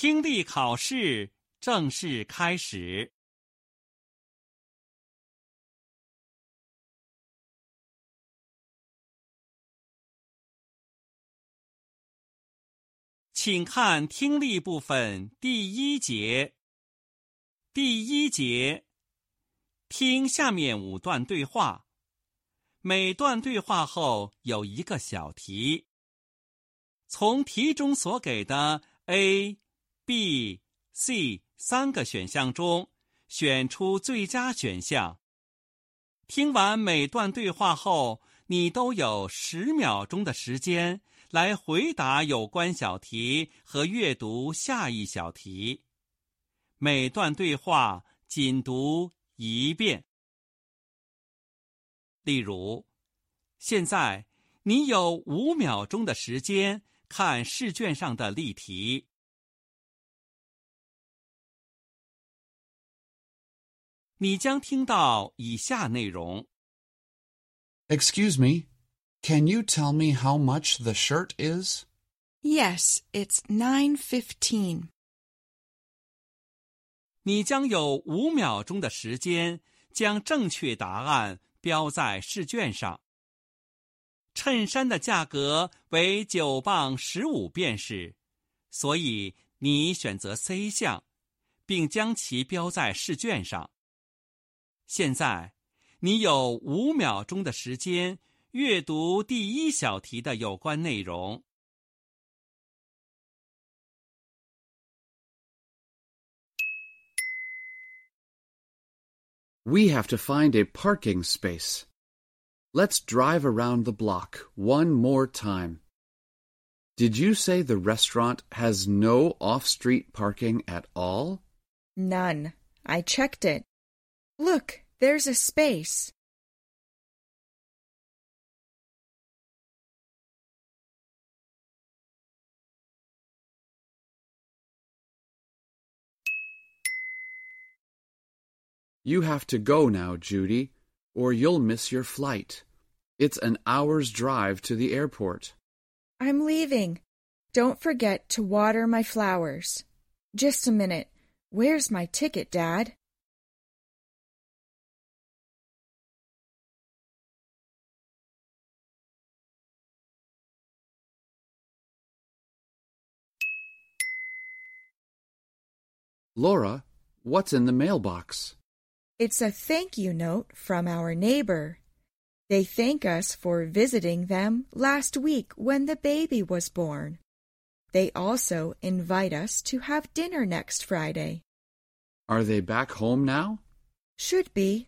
听力考试正式开始。请看听力部分第一节。第一节，听下面5段对话，每段对话后有一个小题。从题中所给的 A、B、C 3个选项中选出最佳选项。听完每段对话后，你都有10秒钟的时间来回答有关小题和阅读下一小题。每段对话仅读1遍。例如，现在你有5秒钟的时间看试卷上的例题。你将听到以下内容。 Excuse me, can you tell me how much the shirt is? Yes, it's $9.15. 你将有5秒钟的时间将正确答案标在试卷上。衬衫的价格为9磅15便士，所以你选择 C 项，并将其标在试卷上。现在，你有5秒钟的时间阅读第1小题的有关内容。 We have to find a parking space. Let's drive around the block one more time. Did you say the restaurant has no off-street parking at all? None. I checked it. Look, there's a space. You have to go now, Judy, or you'll miss your flight. It's an hour's drive to the airport. I'm leaving. Don't forget to water my flowers. Just a minute. Where's my ticket, Dad? Laura, what's in the mailbox? It's a thank you note from our neighbor. They thank us for visiting them last week when the baby was born. They also invite us to have dinner next Friday. Are they back home now? Should be.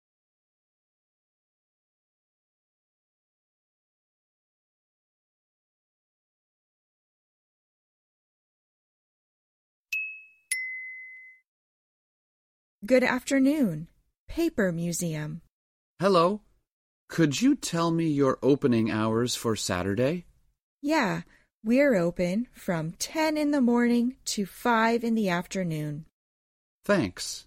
Good afternoon. Paper Museum. Hello. Could you tell me your opening hours for Saturday? Yeah, we're open from 10 in the morning to 5 in the afternoon. Thanks.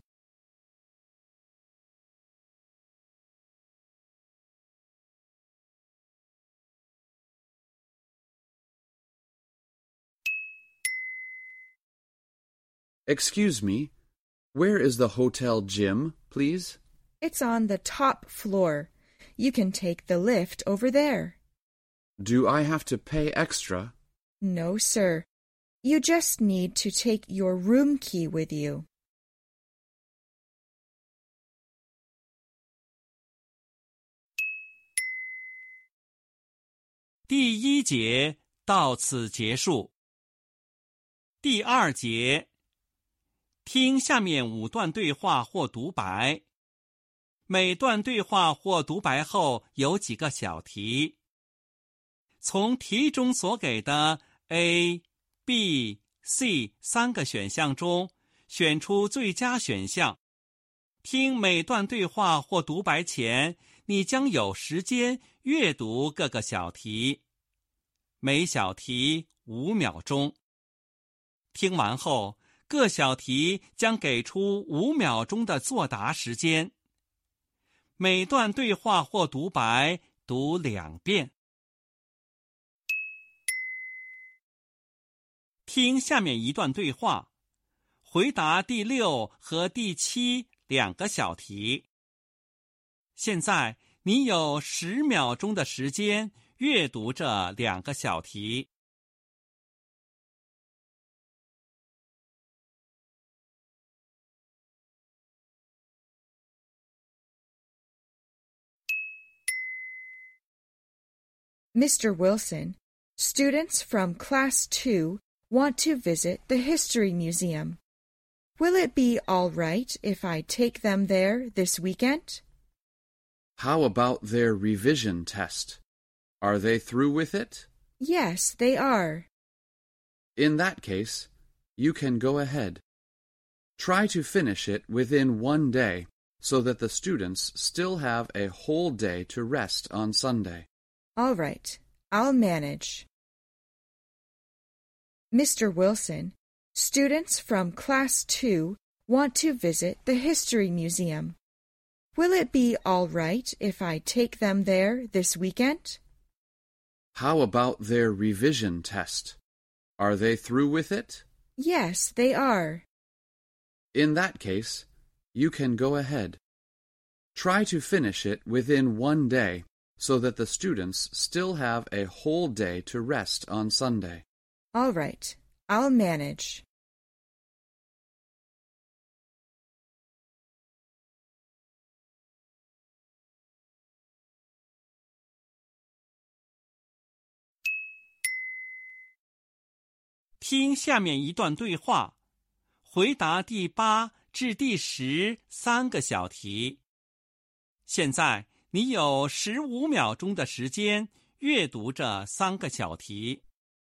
Excuse me, where is the hotel gym, please? It's on the top floor. You can take the lift over there. Do I have to pay extra? No, sir. You just need to take your room key with you. 第1节到此结束。第2节，听下面5段对话或独白。每段对话或独白后有几个小题。从题中所给的 A、B、C 3个选项中选出最佳选项。听每段对话或独白前，你将有时间阅读各个小题。每小题5秒钟。听完后，各小题将给出5秒钟的作答时间。每段对话或独白读2遍。 听下面一段对话，回答第6和第7两个小题。现在你有10秒钟的时间阅读这两个小题。 Mr. Wilson, students from Class 2 want to visit the History Museum. Will it be all right if I take them there this weekend? How about their revision test? Are they through with it? Yes, they are. In that case, you can go ahead. Try to finish it within one day so that the students still have a whole day to rest on Sunday. All right, I'll manage. Mr. Wilson, students from Class 2 want to visit the History Museum. Will it be all right if I take them there this weekend? How about their revision test? Are they through with it? Yes, they are. In that case, you can go ahead. Try to finish it within one day so that the students still have a whole day to rest on Sunday. All right, I'll manage. 听下面一段对话，回答第8至第10三个小题。现在你有15秒钟的时间阅读这3个小题。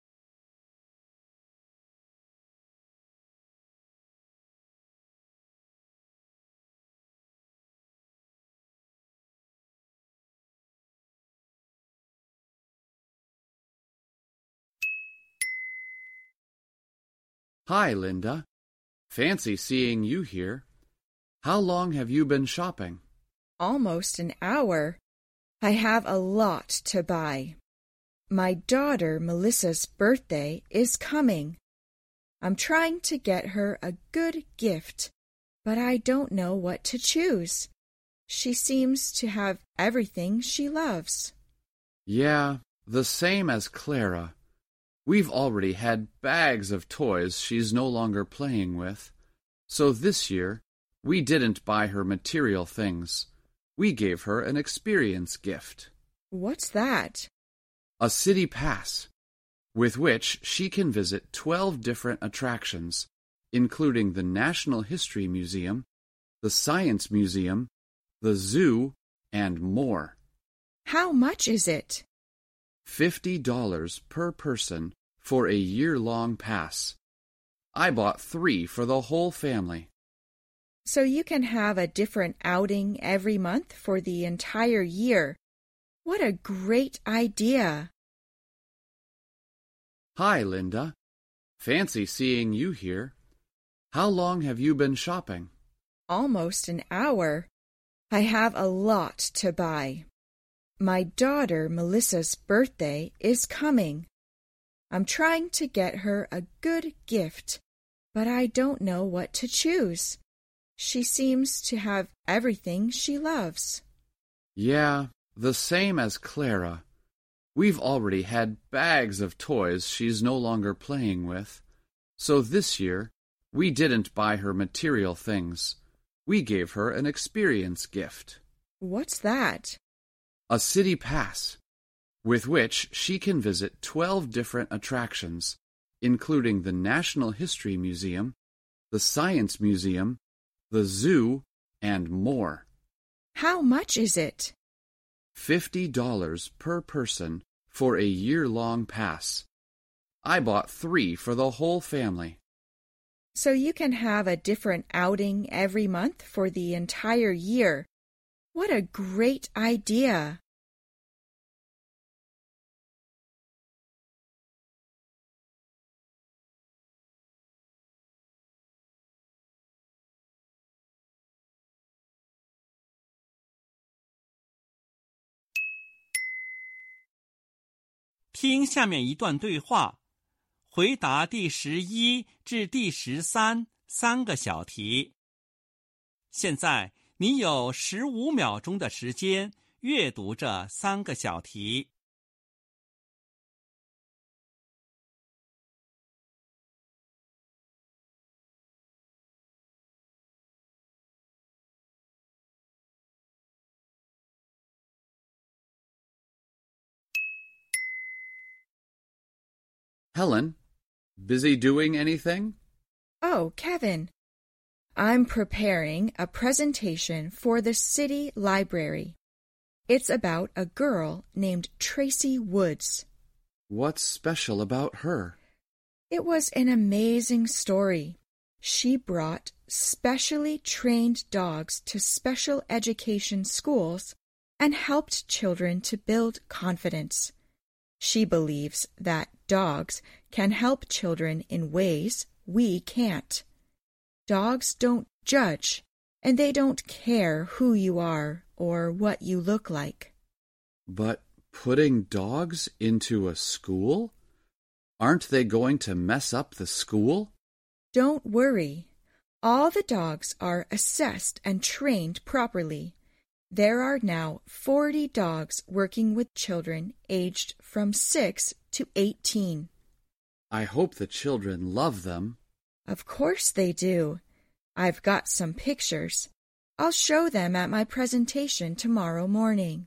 Hi, Linda. Fancy seeing you here. How long have you been shopping? Almost an hour. I have a lot to buy. My daughter Melissa's birthday is coming. I'm trying to get her a good gift, but I don't know what to choose. She seems to have everything she loves. Yeah, the same as Clara. We've already had bags of toys she's no longer playing with. So this year, we didn't buy her material things. We gave her an experience gift. What's that? A city pass, with which she can visit 12 different attractions, including the National History Museum, the Science Museum, the zoo, and more. How much is it? $50 per person for a year-long pass. I bought 3 for the whole family. So you can have a different outing every month for the entire year. What a great idea! Hi, Linda. Fancy seeing you here. How long have you been shopping? Almost an hour. I have a lot to buy. My daughter Melissa's birthday is coming. I'm trying to get her a good gift, but I don't know what to choose. She seems to have everything she loves. Yeah, the same as Clara. We've already had bags of toys she's no longer playing with. So this year, we didn't buy her material things. We gave her an experience gift. What's that? A city pass, with which she can visit 12 different attractions, including the National History Museum, the Science Museum, the zoo, and more. How much is it? $50 per person for a year-long pass. I bought 3 for the whole family. So you can have a different outing every month for the entire year. What a great idea! 听下面一段对话， 回答第11至第13三个小题。现在你有15秒钟的时间阅读这三个小题。 Helen, busy doing anything? Oh, Kevin, I'm preparing a presentation for the city library. It's about a girl named Tracy Woods. What's special about her? It was an amazing story. She brought specially trained dogs to special education schools and helped children to build confidence. She believes that dogs can help children in ways we can't. Dogs don't judge, and they don't care who you are or what you look like. But putting dogs into a school? Aren't they going to mess up the school? Don't worry. All the dogs are assessed and trained properly. There are now 40 dogs working with children aged from 6 to 18. I hope the children love them. Of course they do. I've got some pictures. I'll show them at my presentation tomorrow morning.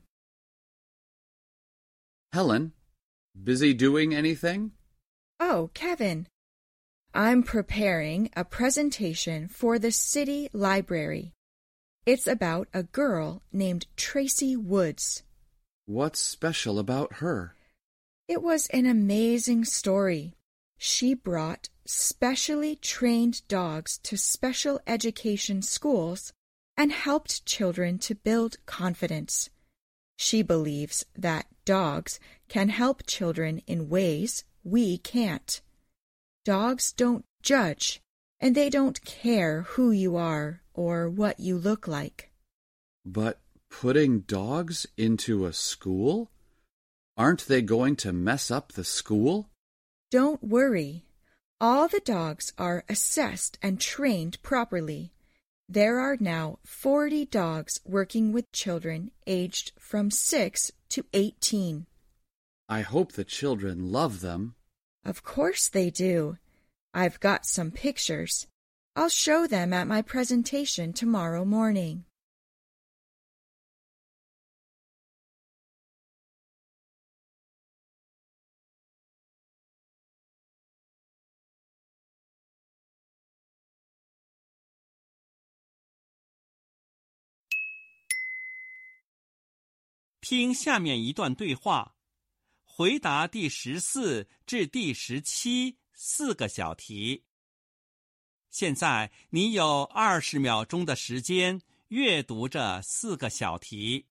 Helen, busy doing anything? Oh, Kevin, I'm preparing a presentation for the city library. It's about a girl named Tracy Woods. What's special about her? It was an amazing story. She brought specially trained dogs to special education schools and helped children to build confidence. She believes that dogs can help children in ways we can't. Dogs don't judge, and they don't care who you are or what you look like. But putting dogs into a school? Aren't they going to mess up the school? Don't worry. All the dogs are assessed and trained properly. There are now 40 dogs working with children aged from 6 to 18. I hope the children love them. Of course they do. I've got some pictures. I'll show them at my presentation tomorrow morning. 听下面一段对话，回答第14至第17四个小题。现在你有20秒钟的时间阅读这4个小题。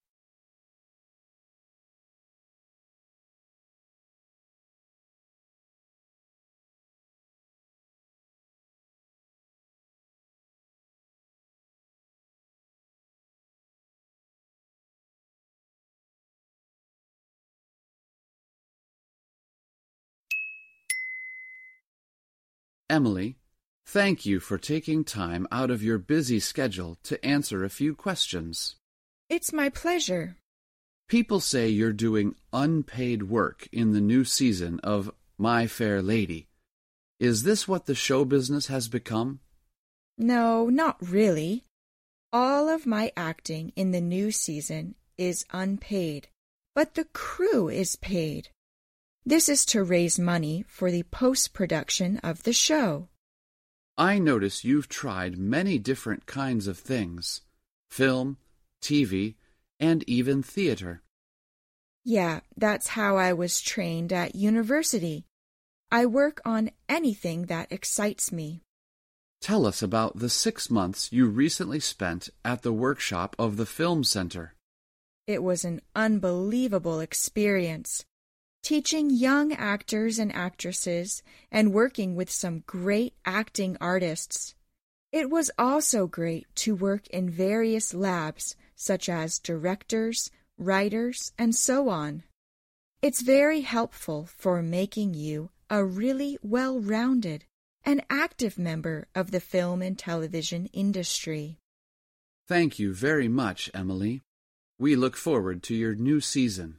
Emily, thank you for taking time out of your busy schedule to answer a few questions. It's my pleasure. People say you're doing unpaid work in the new season of My Fair Lady. Is this what the show business has become? No, not really. All of my acting in the new season is unpaid, but the crew is paid. This is to raise money for the post-production of the show. I notice you've tried many different kinds of things: film, TV, and even theater. Yeah, that's how I was trained at university. I work on anything that excites me. Tell us about the 6 months you recently spent at the workshop of the Film Center. It was an unbelievable experience. Teaching young actors and actresses and working with some great acting artists. It was also great to work in various labs, such as directors, writers, and so on. It's very helpful for making you a really well-rounded and active member of the film and television industry. Thank you very much, Emily. We look forward to your new season.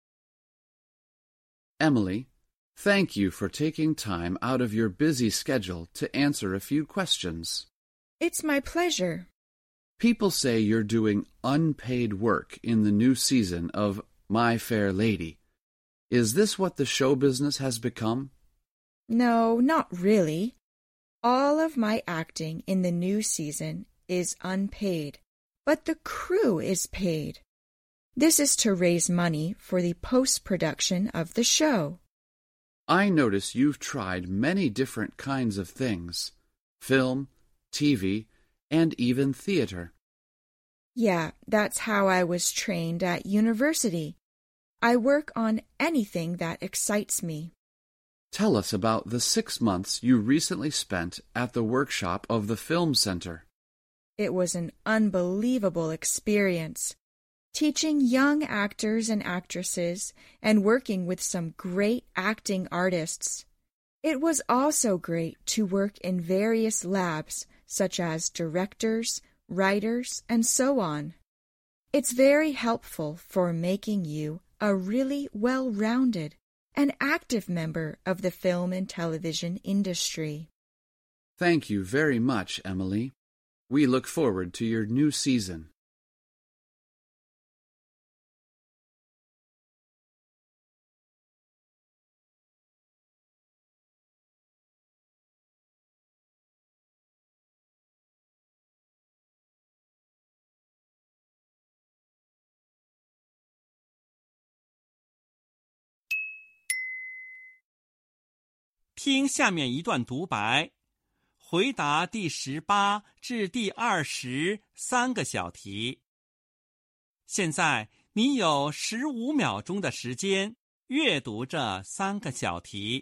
Emily, thank you for taking time out of your busy schedule to answer a few questions. It's my pleasure. People say you're doing unpaid work in the new season of My Fair Lady. Is this what the show business has become? No, not really. All of my acting in the new season is unpaid, but the crew is paid. This is to raise money for the post-production of the show. I notice you've tried many different kinds of things: film, TV, and even theater. Yeah, that's how I was trained at university. I work on anything that excites me. Tell us about the 6 months you recently spent at the workshop of the Film Center. It was an unbelievable experience. Teaching young actors and actresses and working with some great acting artists. It was also great to work in various labs, such as directors, writers, and so on. It's very helpful for making you a really well-rounded and active member of the film and television industry. Thank you very much, Emily. We look forward to your new season. 听下面一段独白，回答第18至第23个小题。现在你有15秒钟的时间阅读这3个小题。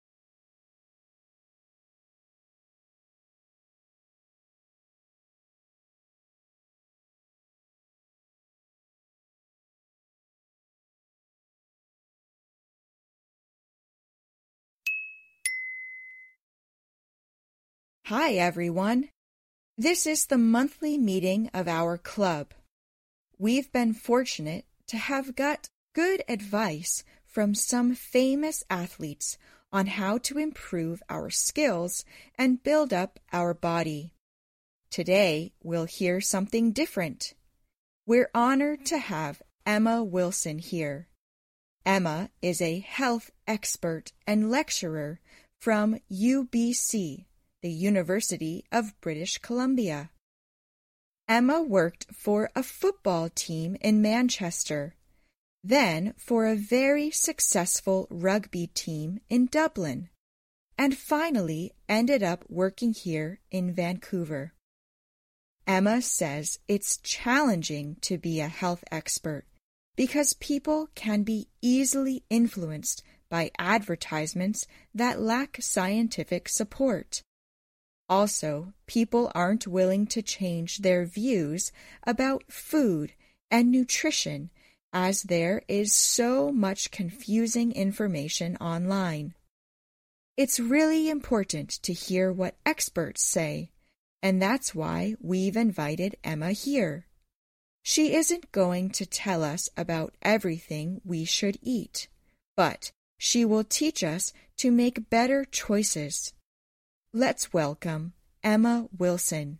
Hi, everyone. This is the monthly meeting of our club. We've been fortunate to have got good advice from some famous athletes on how to improve our skills and build up our body. Today, we'll hear something different. We're honored to have Emma Wilson here. Emma is a health expert and lecturer from UBC, the University of British Columbia. Emma worked for a football team in Manchester, then for a very successful rugby team in Dublin, and finally ended up working here in Vancouver. Emma says it's challenging to be a health expert because people can be easily influenced by advertisements that lack scientific support. Also, people aren't willing to change their views about food and nutrition as there is so much confusing information online. It's really important to hear what experts say, and that's why we've invited Emma here. She isn't going to tell us about everything we should eat, but she will teach us to make better choices. Let's welcome Emma Wilson.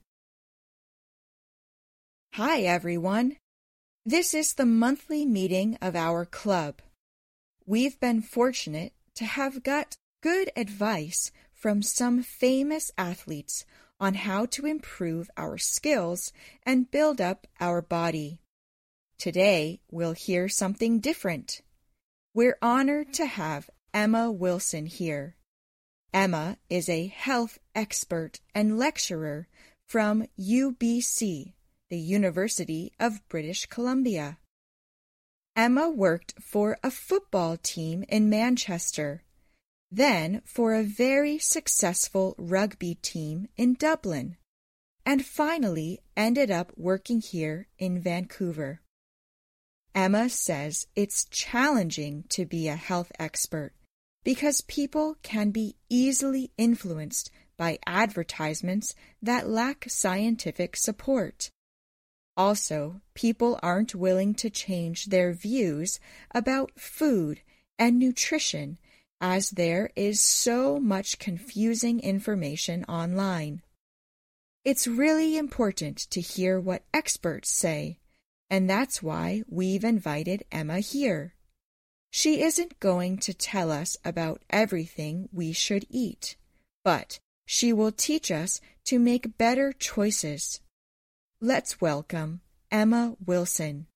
Hi, everyone. This is the monthly meeting of our club. We've been fortunate to have got good advice from some famous athletes on how to improve our skills and build up our body. Today, we'll hear something different. We're honored to have Emma Wilson here. Emma is a health expert and lecturer from UBC, the University of British Columbia. Emma worked for a football team in Manchester, then for a very successful rugby team in Dublin, and finally ended up working here in Vancouver. Emma says it's challenging to be a health expert because people can be easily influenced by advertisements that lack scientific support. Also, people aren't willing to change their views about food and nutrition as there is so much confusing information online. It's really important to hear what experts say, and that's why we've invited Emma here. She isn't going to tell us about everything we should eat, but she will teach us to make better choices. Let's welcome Emma Wilson.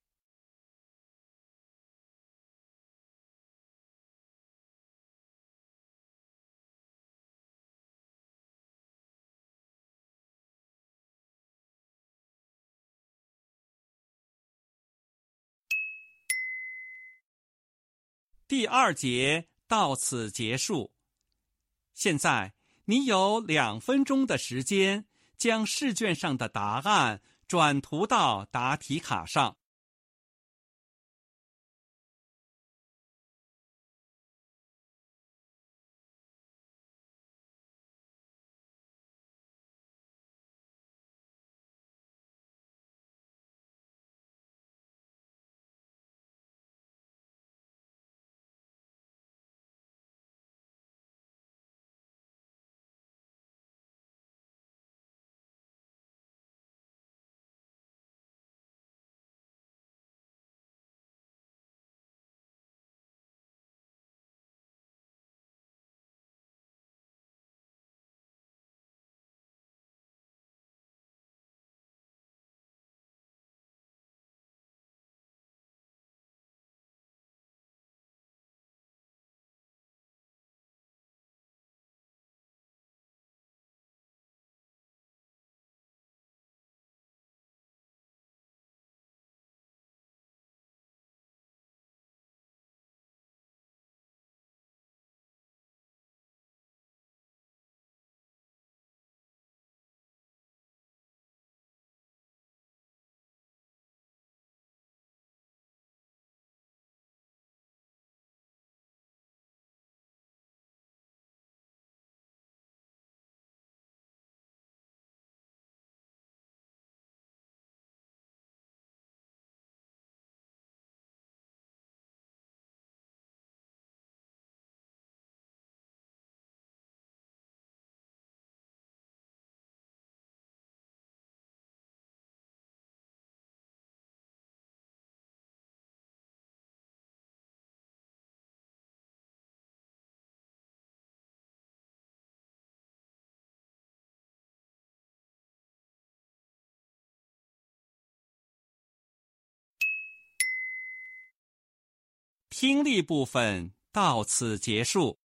第2节到此结束。现在你有2分钟的时间，将试卷上的答案转涂到答题卡上。听力部分到此结束。